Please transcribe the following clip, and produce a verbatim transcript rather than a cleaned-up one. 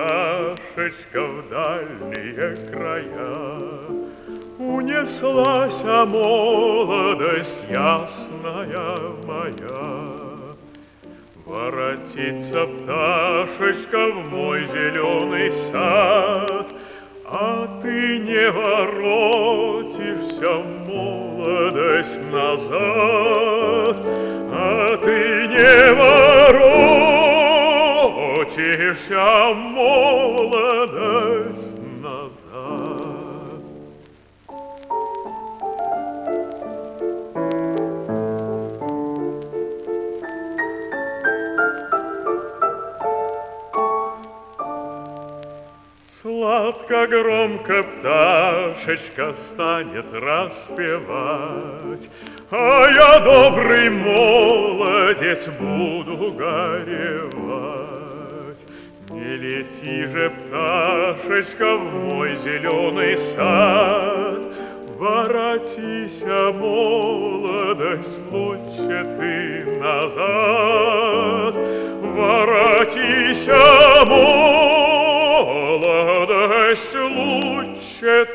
пташечка в дальние края. Унеслась молодость ясная моя. Воротится пташечка в мой зеленый сад, а ты не воротишься, молодость, назад, а ты не воротишься, молодость, назад. Сладко, громко пташечка станет распевать, а я, добрый молодец, буду горевать. Не лети же, пташечка, в мой зеленый сад, воротися, молодость, лучше ты назад. Воротися, молодость, лучше